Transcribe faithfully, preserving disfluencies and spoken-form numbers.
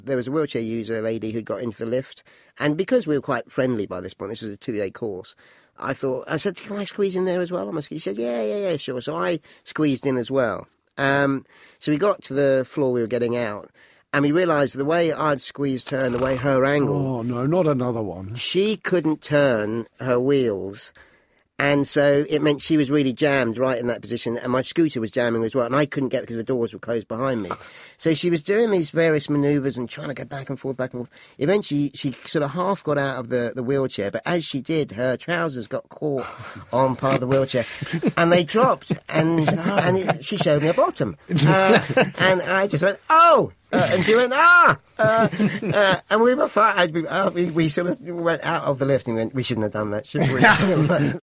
There was a wheelchair user lady who'd got into the lift, and because we were quite friendly by this point, this was a two-day course, I thought, I said, can I squeeze in there as well? He said, yeah, yeah, yeah, sure. So I squeezed in as well. Um, so we got to the floor we were getting out, and we realised the way I'd squeezed her and the way her angle... Oh, no, not another one. She couldn't turn her wheels, and so it meant she was really jammed right in that position, and my scooter was jamming as well, and I couldn't get because the doors were closed behind me. So she was doing these various manoeuvres and trying to go back and forth, back and forth. Eventually, she sort of half got out of the, the wheelchair, but as she did, her trousers got caught on part of the wheelchair, and they dropped, and and it, she showed me a bottom. Uh, and I just went, oh! Uh, and she went, ah! Uh, uh, and we were fine. We, uh, we, we sort of went out of the lift and went, we shouldn't have done that, should we?